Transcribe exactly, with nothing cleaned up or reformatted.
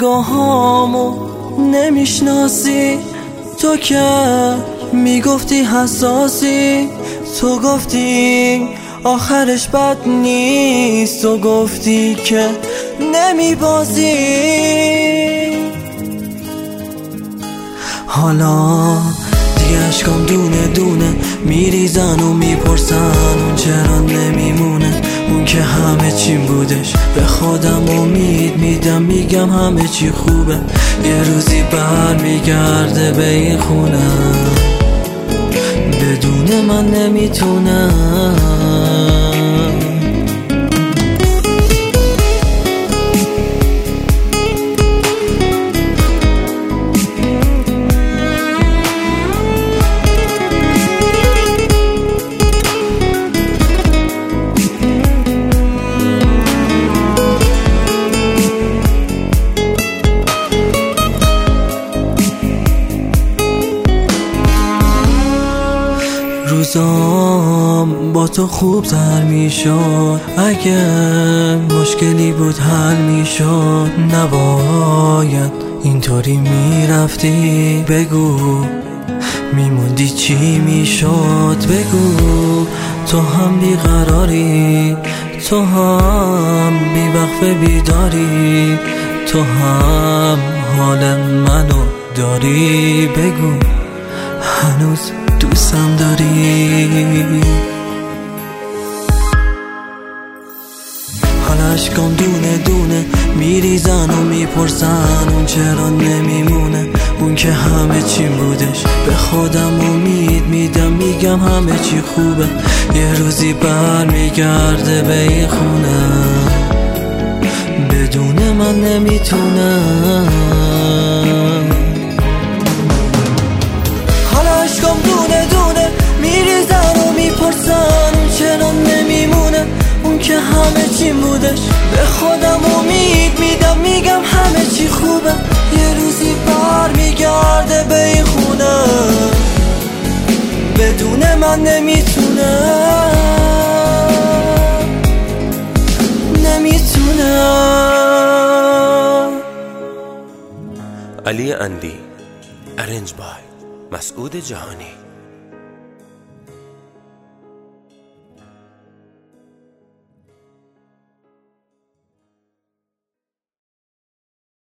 نگاهامو نمیشناسی، تو که میگفتی حساسی، تو گفتی آخرش بد نیست، تو گفتی که نمیبازی. حالا دیگه اشکام دونه دونه میریزن و میپرسن اون چرا نمیمونه، اون که همه چیم بودش. به خودم امید میدم، میگم همه چی خوبه، یه روزی بر میگرده به این خونه. بدون من نمیتونه. روزام با تو خوب تر میشد، اگه مشکلی بود حل میشد. نباید اینطوری میرفتی، بگو میموندی چی میشد. بگو تو هم بیقراری، تو هم بیوقفه بیداری، تو هم حال منو داری. بگو هنوز دوستم داری. حالا اشکام دونه دونه میریزن و میپرسن اون چرا نمیمونه، اون که همه چیم بودش. به خودم امید میدم، میگم همه چی خوبه، یه روزی بر میگرده به این خونه. بدون من نمیتونه. اشکام دونه دونه میریزن و میپرسن اون چرا نمیمونه، اون که همه چیم بودش. به خودم امید میدم، میگم همه چی خوبه، یه روزی بر میگرده به این خونه. بدون من نمیتونه. نمیتونه. علی اندی، ارنج بای مسعود جهانی.